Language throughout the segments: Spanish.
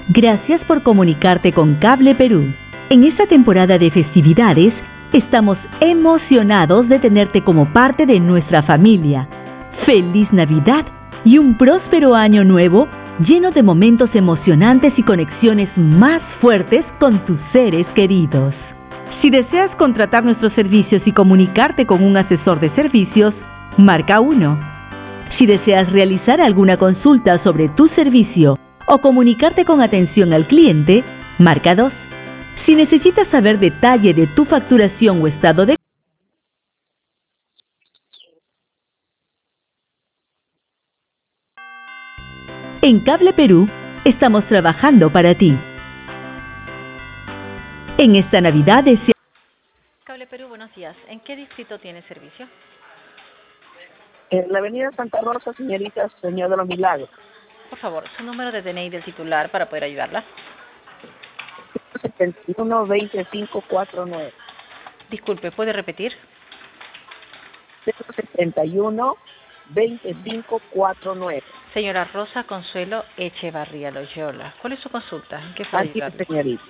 Gracias por comunicarte con Cable Perú. En esta temporada de festividades, estamos emocionados de tenerte como parte de nuestra familia. ¡Feliz Navidad y un próspero año nuevo lleno de momentos emocionantes y conexiones más fuertes con tus seres queridos! Si deseas contratar nuestros servicios y comunicarte con un asesor de servicios, marca 1. Si deseas realizar alguna consulta sobre tu servicio o comunicarte con atención al cliente, marca 2. Si necesitas saber detalle de tu facturación o estado de... En Cable Perú, estamos trabajando para ti. En esta Navidad desea... Cable Perú, buenos días. ¿En qué distrito tiene servicio? En la avenida Santa Rosa, señorita Señor de los Milagros. Por favor, su número de DNI del titular para poder ayudarla. 71-2549. Disculpe, ¿puede repetir? 71-2549. Señora Rosa Consuelo Echevarría Loyola. ¿Cuál es su consulta? ¿En qué puedo Así es, ayudarle? señorita.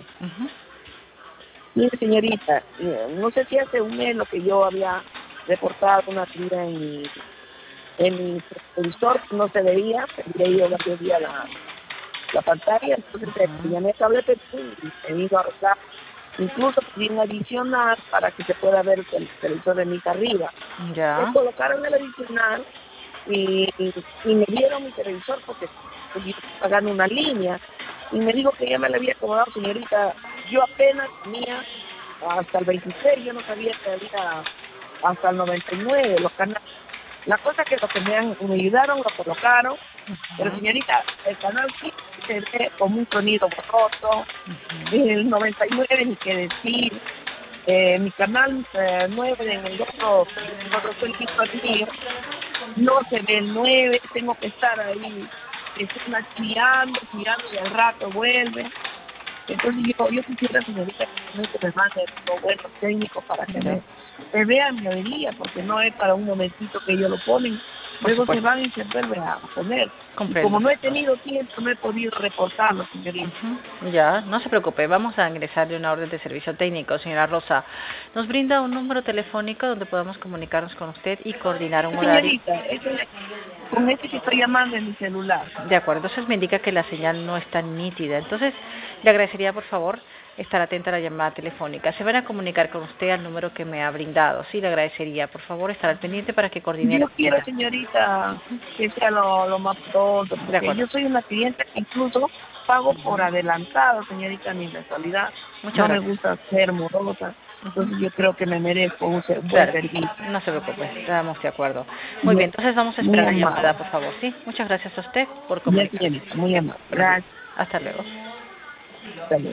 Mire, señorita, no sé si hace un mes lo que yo había reportado una tira en mi televisor, no se veía, había ido varios días la pantalla, entonces llamé a Cable Perú y he ido a arreglar. Incluso pedí un adicional para que se pueda ver el televisor de mi hija arriba. Ya. Me colocaron el adicional y me dieron mi televisor porque yo estaba pagando una línea y me dijo que ya me la había acomodado, señorita. Yo apenas tenía hasta el 26, yo no sabía que había hasta el 99 los canales. La cosa que me ayudaron, lo colocaron, pero señorita, el canal sí se ve como un sonido borroso, el 99 ni qué decir, mi canal 9 en el otro televisor mío, no se ve el 9, tengo que estar ahí, girando y al rato vuelve. Entonces yo quisiera, señorita, que me mande los buenos técnicos para que me vean mi avería, porque no es para un momentito que ellos lo ponen, luego se van y se vuelven a poner. Y como no he tenido tiempo, no he podido reportarlo, señorita. Ya, no se preocupe, vamos a ingresarle una orden de servicio técnico, señora Rosa. ¿Nos brinda un número telefónico donde podamos comunicarnos con usted y coordinar un horario? Señorita, con este que estoy llamando en mi celular. De acuerdo, entonces me indica que la señal no está nítida. Entonces, le agradecería, por favor, estar atenta a la llamada telefónica. Se van a comunicar con usted al número que me ha brindado. Sí, le agradecería, por favor, estar al pendiente para que coordine. Yo quiero, señorita, que sea lo más pronto, porque yo soy una cliente que incluso pago por adelantado, señorita, mi mensualidad. No me gusta ser morosa. Entonces yo creo que me merezco un buen servicio. No se preocupe, estamos de acuerdo. Muy bien, entonces vamos a esperar la llamada, por favor. Sí, muchas gracias a usted por comunicarse. Muy amable. Gracias. Hasta luego. Hasta luego.